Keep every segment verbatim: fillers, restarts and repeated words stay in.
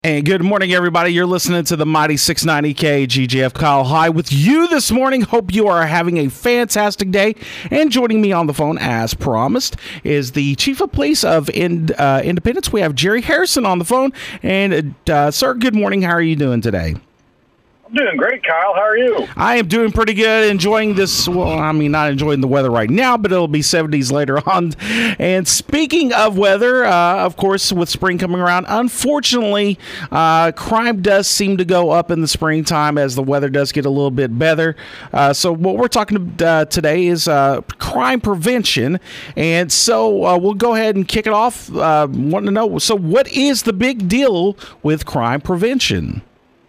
And good morning, everybody. You're listening to the Mighty six ninety K G J F. Kyle High with you this morning. Hope you are having a fantastic day. And joining me on the phone, as promised, is the Chief of Police of Ind- uh, Independence. We have Jerry Harrison on the phone. And, uh, sir, good morning. How are you doing today? I'm doing great, Kyle. How are you? I am doing pretty good, enjoying this. Well, I mean, not enjoying the weather right now, but it'll be seventies later on. And speaking of weather, uh, of course, with spring coming around, unfortunately, uh, crime does seem to go up in the springtime as the weather does get a little bit better. Uh, so what we're talking uh, today is uh, crime prevention. And so uh, we'll go ahead and kick it off. Uh, want to know, so what is the big deal with crime prevention?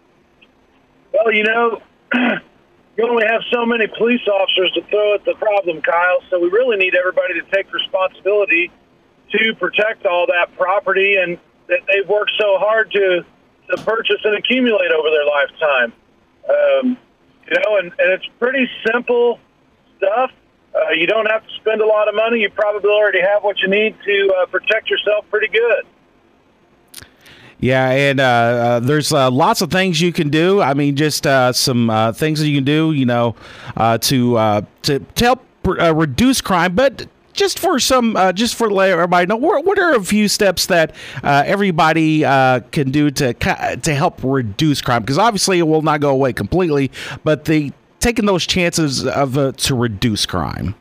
Well, you know, you only have so many police officers to throw at the problem, Kyle, so we really need everybody to take responsibility to protect all that property and that they've worked so hard to, to purchase and accumulate over their lifetime. Um, you know, and, and it's pretty simple stuff. Uh, you don't have to spend a lot of money. You probably already have what you need to uh, protect yourself pretty good. Yeah, and uh, uh, there's uh, lots of things you can do. I mean, just uh, some uh, things that you can do, you know, uh, to, uh, to to help uh, reduce crime. But just for some, uh, just for let everybody know, what, what are a few steps that uh, everybody uh, can do to to help reduce crime? Because obviously it will not go away completely, but the taking those chances of uh, to reduce crime.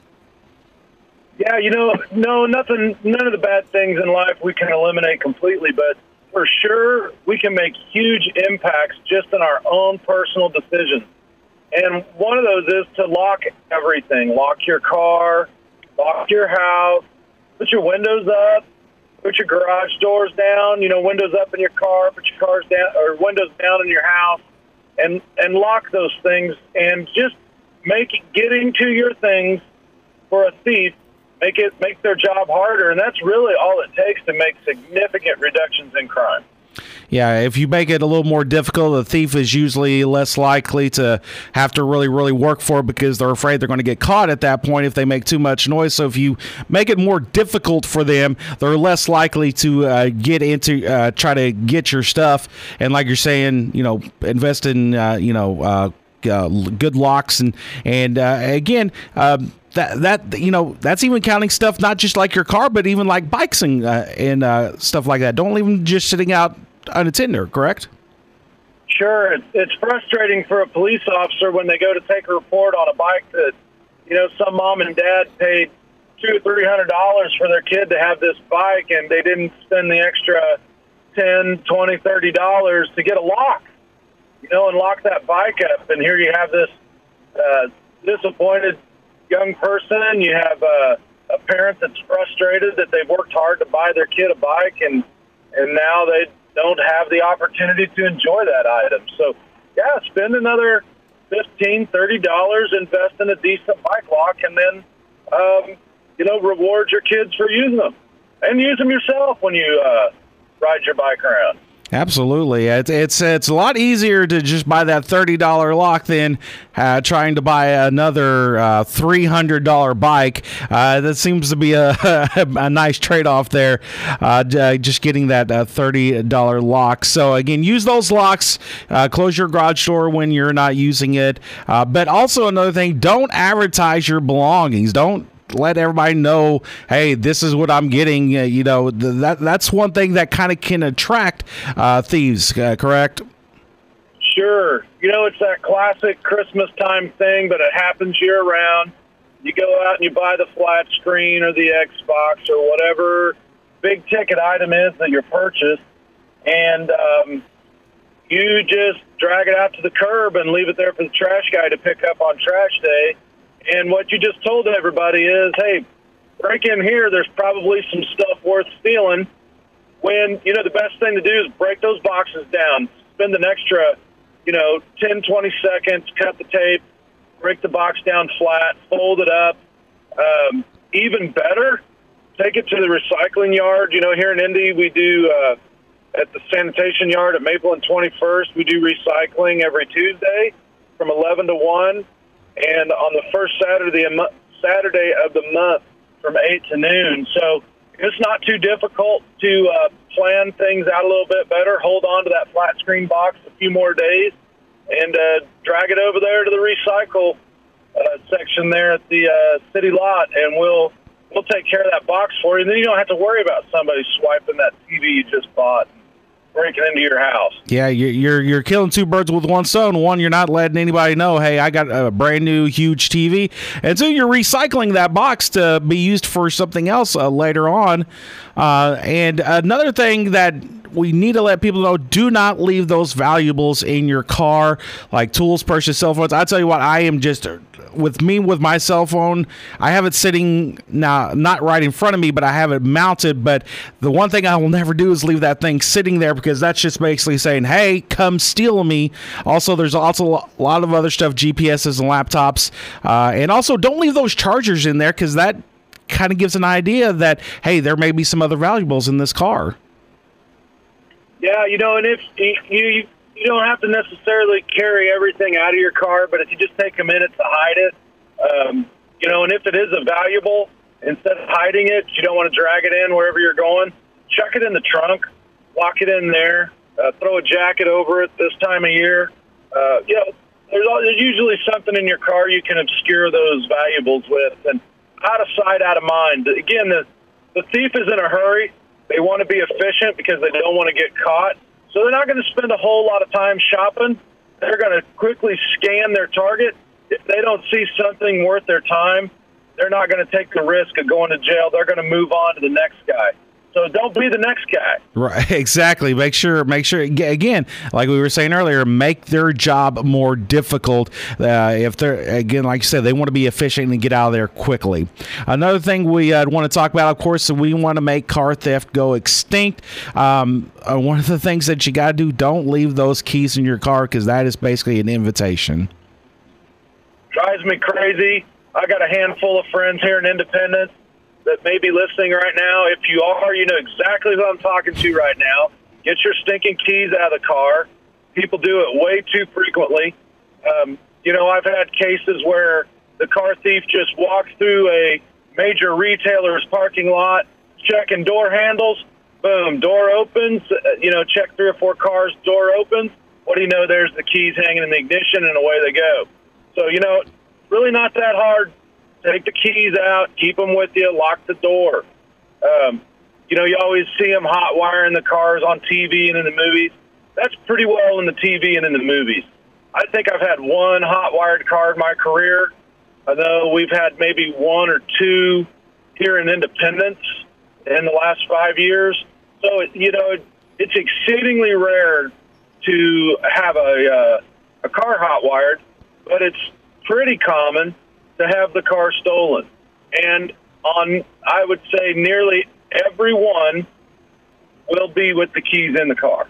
Yeah, you know, no, nothing, none of the bad things in life we can eliminate completely, but for sure, we can make huge impacts just in our own personal decisions. And one of those is to lock everything. Lock your car, lock your house, put your windows up, put your garage doors down, you know, windows up in your car, put your cars down, or windows down in your house, and, and lock those things. And just make getting to your things for a thief Make it make their job harder, and that's really all it takes to make significant reductions in crime. Yeah, if you make it a little more difficult, the thief is usually less likely to have to really, really work for it because they're afraid they're going to get caught at that point if they make too much noise. So if you make it more difficult for them, they're less likely to uh, get into, uh, try to get your stuff. And like you're saying, you know, invest in, uh, you know, uh, uh, good locks. And, and uh, again, um, That that you know that's even counting stuff not just like your car, but even like bikes and uh, and uh, stuff like that. Don't leave them just sitting out unattended. Correct? Sure. It's, it's frustrating for a police officer when they go to take a report on a bike that you know some mom and dad paid two or three hundred dollars for their kid to have this bike, and they didn't spend the extra ten, twenty, thirty dollars to get a lock, you know, and lock that bike up. And here you have this uh, disappointed young person, you have a, a parent that's frustrated that they've worked hard to buy their kid a bike, and and now they don't have the opportunity to enjoy that item. So, yeah, spend another fifteen dollars, thirty dollars, invest in a decent bike lock, and then, um, you know, reward your kids for using them. And use them yourself when you uh, ride your bike around. Absolutely. It's it's it's a lot easier to just buy that thirty dollars lock than uh, trying to buy another uh, three hundred dollars bike. Uh, that seems to be a, a nice trade-off there, uh, just getting that uh, thirty dollars lock. So, again, use those locks. Uh, close your garage door when you're not using it. Uh, but also another thing, don't advertise your belongings. Don't let everybody know, hey, this is what I'm getting. Uh, you know, th- that that's one thing that kind of can attract uh, thieves, uh, correct? Sure. You know, it's that classic Christmas time thing, but it happens year-round. You go out and you buy the flat screen or the Xbox or whatever big-ticket item is that you're purchased, and um, you just drag it out to the curb and leave it there for the trash guy to pick up on trash day. And what you just told everybody is, hey, break in here, there's probably some stuff worth stealing. When, you know, the best thing to do is break those boxes down. Spend an extra, you know, ten, twenty seconds, cut the tape, break the box down flat, fold it up. Um, even better, take it to the recycling yard. You know, here in Indy, we do, uh, at the sanitation yard at Maple and twenty-first, we do recycling every Tuesday from eleven to one. And on the first Saturday Saturday of the month from eight to noon. So it's not too difficult to uh, plan things out a little bit better. Hold on to that flat screen box a few more days and uh, drag it over there to the recycle uh, section there at the uh, city lot, and we'll we'll take care of that box for you. And then you don't have to worry about somebody swiping that T V you just bought, breaking into your house. Yeah, you're, you're you're killing two birds with one stone. One, you're not letting anybody know, hey, I got a brand new huge T V. And two, you're recycling that box to be used for something else uh, later on. Uh, and another thing that we need to let people know, do not leave those valuables in your car, like tools, purses, cell phones. I tell you what, I am just... with me, with my cell phone, I have it sitting now, not right in front of me, but I have it mounted. But the one thing I will never do is leave that thing sitting there, because that's just basically saying, hey, come steal me. Also, there's also a lot of other stuff, G P Ses and laptops. Uh, and also, don't leave those chargers in there, because that kind of gives an idea that, hey, there may be some other valuables in this car. Yeah, you know, and if you, you You don't have to necessarily carry everything out of your car, but if you just take a minute to hide it, um, you know, and if it is a valuable, instead of hiding it, you don't want to drag it in wherever you're going, chuck it in the trunk, lock it in there, uh, throw a jacket over it this time of year. Uh, you know, there's, there's usually something in your car you can obscure those valuables with, and out of sight, out of mind. Again, the, the thief is in a hurry. They want to be efficient because they don't want to get caught. So they're not going to spend a whole lot of time shopping. They're going to quickly scan their target. If they don't see something worth their time, they're not going to take the risk of going to jail. They're going to move on to the next guy. So don't be the next guy. Right, exactly. Make sure, make sure, again, like we were saying earlier, make their job more difficult. Uh, if they're, again, like you said, they want to be efficient and get out of there quickly. Another thing we uh, want to talk about, of course, we want to make car theft go extinct. Um, uh, one of the things that you got to do, don't leave those keys in your car, because that is basically an invitation. Drives me crazy. I got a handful of friends here in Independence that may be listening right now. If you are, you know exactly who I'm talking to right now. Get your stinking keys out of the car. People do it way too frequently. Um, you know, I've had cases where the car thief just walks through a major retailer's parking lot, checking door handles. Boom, door opens. Uh, you know, check three or four cars, door opens. What do you know? There's the keys hanging in the ignition, and away they go. So, you know, really not that hard. Take the keys out, keep them with you, lock the door. Um, you know, you always see them hot wiring the cars on T V and in the movies. That's pretty well in the T V and in the movies. I think I've had one hot wired car in my career. I know we've had maybe one or two here in Independence in the last five years. So, you know, it, it's exceedingly rare to have a, uh, a car hot wired, but it's pretty common to have the car stolen. And on, I would say, nearly every one will be with the keys in the car.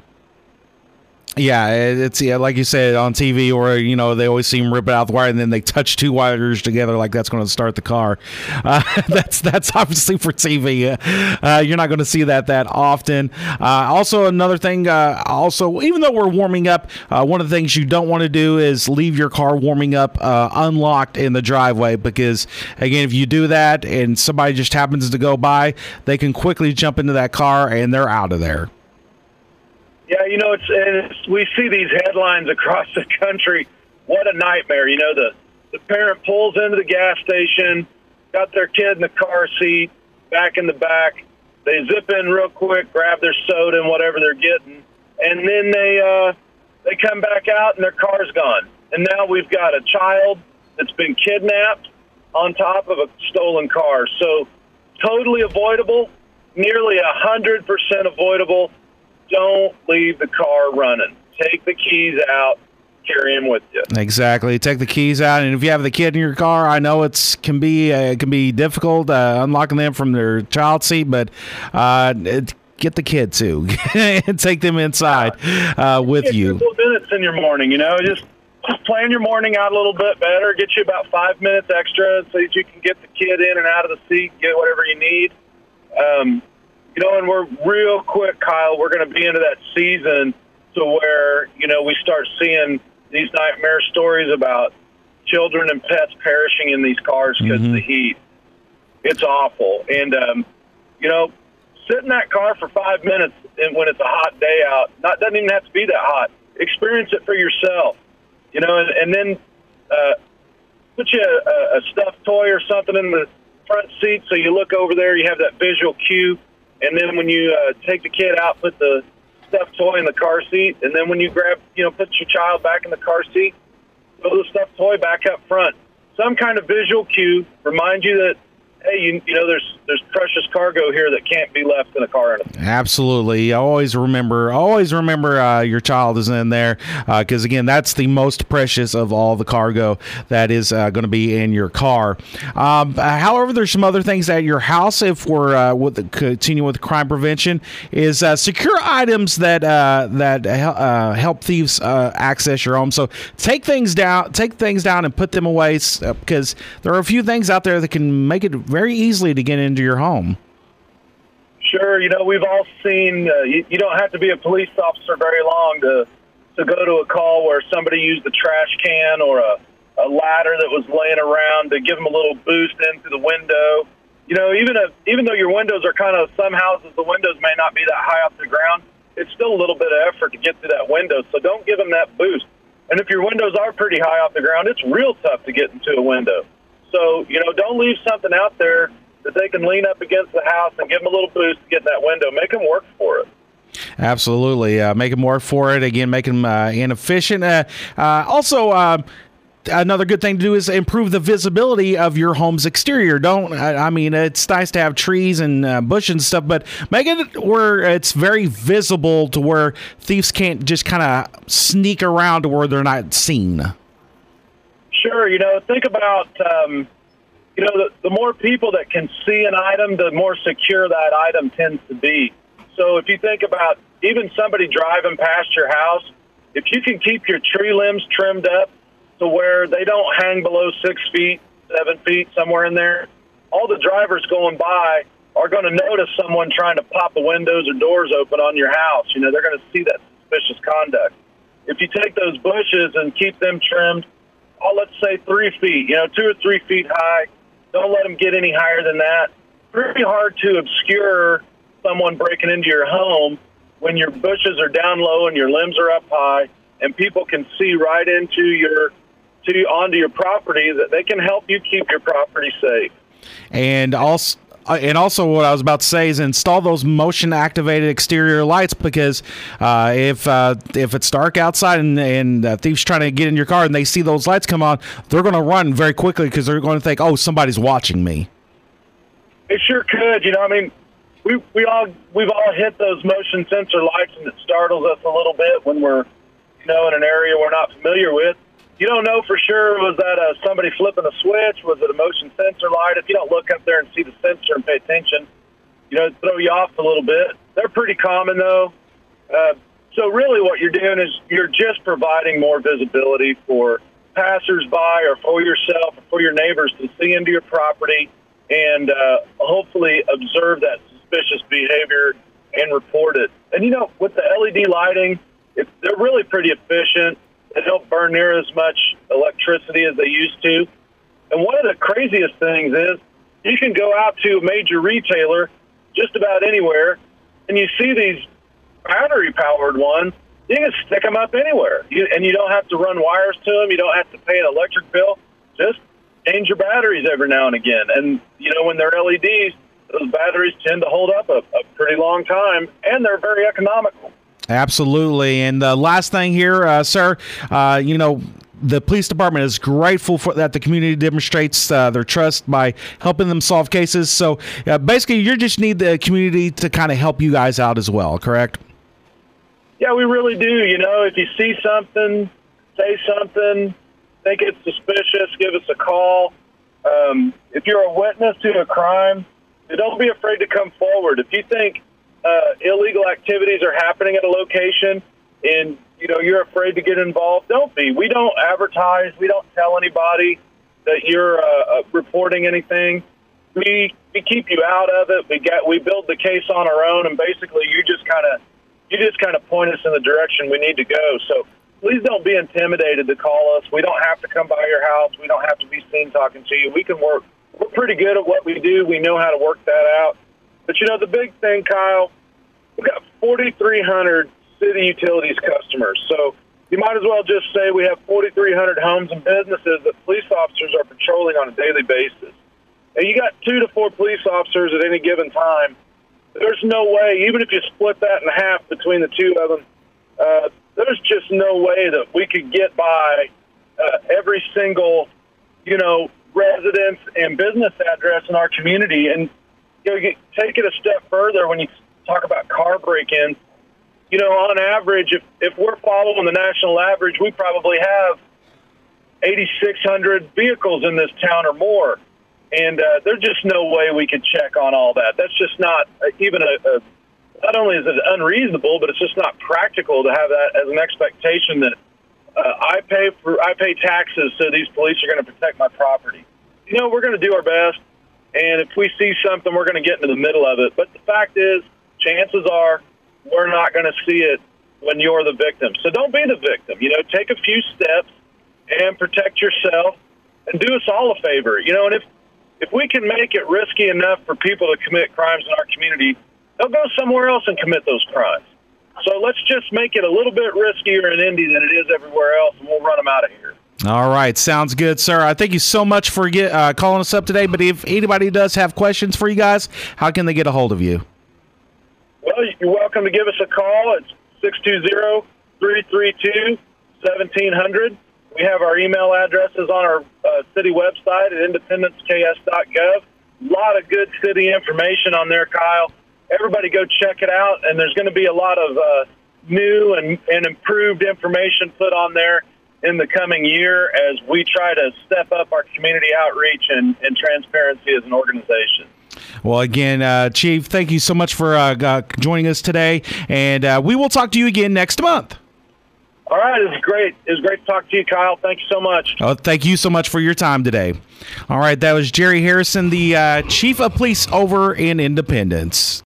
Yeah, it's yeah, like you said on T V, or you know, they always seem rip out the wire and then they touch two wires together like that's going to start the car. Uh, that's that's obviously for T V. Uh, you're not going to see that that often. Uh, also, another thing. Uh, also, even though we're warming up, uh, one of the things you don't want to do is leave your car warming up uh, unlocked in the driveway, because again, if you do that and somebody just happens to go by, they can quickly jump into that car and they're out of there. Yeah, you know, it's, it's we see these headlines across the country. What a nightmare. You know, the, the parent pulls into the gas station, got their kid in the car seat, back in the back. They zip in real quick, grab their soda and whatever they're getting, and then they uh, they come back out and their car's gone. And now we've got a child that's been kidnapped on top of a stolen car. So totally avoidable, nearly one hundred percent avoidable. Don't leave the car running. Take the keys out, carry them with you. Exactly. Take the keys out, and if you have the kid in your car, I know it's can be uh, it can be difficult uh, unlocking them from their child seat, but uh, it, get the kid too and take them inside uh, with Get you. Couple minutes in your morning, you know, just just plan your morning out a little bit better. Get you about five minutes extra so that you can get the kid in and out of the seat, get whatever you need. Um, You know, and we're real quick, Kyle, we're going to be into that season to where, you know, we start seeing these nightmare stories about children and pets perishing in these cars because mm-hmm. of the heat. It's awful. And, um, you know, sit in that car for five minutes and when it's a hot day out. Not doesn't even have to be that hot. Experience it for yourself, you know, and, and then uh, put you a, a stuffed toy or something in the front seat so you look over there, you have that visual cue, and then when you uh, take the kid out, put the stuffed toy in the car seat, and then when you grab, you know, put your child back in the car seat, put the stuffed toy back up front. Some kind of visual cue, remind you that, hey, you, you know, there's there's precious cargo here that can't be left in a car. Absolutely. Always remember, always remember uh, your child is in there because, uh, again, that's the most precious of all the cargo that is uh, going to be in your car. Um, however, there's some other things at your house, if we're uh, with the, continue with crime prevention, is uh, secure items that uh, that uh, help thieves uh, access your home. So take things down, take things down and put them away uh, because there are a few things out there that can make it very easily to get into your home. Sure, you know, we've all seen, uh, you, you don't have to be a police officer very long to to go to a call where somebody used a trash can or a, a ladder that was laying around to give them a little boost into the window. You know, even if, even though your windows are kind of, some houses, the windows may not be that high off the ground, it's still a little bit of effort to get through that window, so don't give them that boost. And if your windows are pretty high off the ground, it's real tough to get into a window. So, you know, don't leave something out there that they can lean up against the house and give them a little boost to get in that window. Make them work for it. Absolutely. Uh, make them work for it. Again, make them uh, inefficient. Uh, uh, also, uh, another good thing to do is improve the visibility of your home's exterior. Don't, I, I mean, it's nice to have trees and uh, bushes and stuff, but make it where it's very visible to where thieves can't just kind of sneak around to where they're not seen. Sure, you know, think about, um, you know, the, the more people that can see an item, the more secure that item tends to be. So if you think about even somebody driving past your house, if you can keep your tree limbs trimmed up to where they don't hang below six feet, seven feet, somewhere in there, all the drivers going by are going to notice someone trying to pop the windows or doors open on your house. You know, they're going to see that suspicious conduct. If you take those bushes and keep them trimmed, oh, let's say three feet, you know, two or three feet high. Don't let them get any higher than that. Pretty hard to obscure someone breaking into your home when your bushes are down low and your limbs are up high, and people can see right into your, to onto your property. That they can help you keep your property safe. And also. Uh, and also what I was about to say is install those motion-activated exterior lights because uh, if uh, if it's dark outside and, and uh, thieves trying to get in your car and they see those lights come on, they're going to run very quickly because they're going to think, oh, somebody's watching me. It sure could. You know, I mean, we we all we've all hit those motion sensor lights, and it startles us a little bit when we're, you know, in an area we're not familiar with. You don't know for sure, was that uh, somebody flipping a switch? Was it a motion sensor light? If you don't look up there and see the sensor and pay attention, you know, throw you off a little bit. They're pretty common, though. Uh, so really what you're doing is you're just providing more visibility for passersby or for yourself or for your neighbors to see into your property and uh, hopefully observe that suspicious behavior and report it. And, you know, with the L E D lighting, it, they're really pretty efficient. They don't burn near as much electricity as they used to. And one of the craziest things is you can go out to a major retailer just about anywhere, and you see these battery-powered ones. You can stick them up anywhere, you, and you don't have to run wires to them. You don't have to pay an electric bill. Just change your batteries every now and again. And, you know, when they're L E Ds, those batteries tend to hold up a, a pretty long time, and they're very economical. Absolutely. And the last thing here, uh, sir, uh, you know, the police department is grateful for that the community demonstrates uh, their trust by helping them solve cases. So uh, basically, you just need the community to kind of help you guys out as well, correct? Yeah, we really do. You know, if you see something, say something, think it's suspicious, give us a call. Um, if you're a witness to a crime, don't be afraid to come forward. If you think Uh, illegal activities are happening at a location and, you know, you're afraid to get involved, don't be. We don't advertise. We don't tell anybody that you're uh, uh, reporting anything. We we keep you out of it. We get we build the case on our own, and basically you just kind of you just kind of point us in the direction we need to go. So please don't be intimidated to call us. We don't have to come by your house. We don't have to be seen talking to you. We can work. We're pretty good at what we do. We know how to work that out. But, you know, the big thing, Kyle, we've got forty-three hundred city utilities customers. So you might as well just say we have forty-three hundred homes and businesses that police officers are patrolling on a daily basis. And you got two to four police officers at any given time. There's no way, even if you split that in half between the two of them, uh, there's just no way that we could get by uh, every single, you know, residence and business address in our community. And, you know, you take it a step further when you talk about car break-ins. You know, on average, if, if we're following the national average, we probably have eighty-six hundred vehicles in this town or more. And uh, there's just no way we could check on all that. That's just not even a, a – not only is it unreasonable, but it's just not practical to have that as an expectation that uh, I pay for I pay taxes so these police are going to protect my property. You know, we're going to do our best, and if we see something, we're going to get into the middle of it. But the fact is, chances are we're not going to see it when you're the victim. So don't be the victim. You know, take a few steps and protect yourself and do us all a favor. You know, and if If we can make it risky enough for people to commit crimes in our community, they'll go somewhere else and commit those crimes. So let's just make it a little bit riskier in Indy than it is everywhere else, and we'll run them out of here. All right. Sounds good, sir. I thank you so much for get, uh, calling us up today. But if anybody does have questions for you guys, how can they get a hold of you? Well, you're welcome to give us a call. It's six two zero, three three two, one seven zero zero. We have our email addresses on our uh, city website at independence k s dot gov. A lot of good city information on there, Kyle. Everybody go check it out, and there's going to be a lot of uh, new and, and improved information put on there in the coming year as we try to step up our community outreach and, and transparency as an organization. Well, again, uh, Chief, thank you so much for uh, uh, joining us today, and uh, we will talk to you again next month. All right, it was great. It was great to talk to you, Kyle. Thank you so much. Oh, thank you so much for your time today. All right, that was Jerry Harrison, the uh, Chief of Police over in Independence.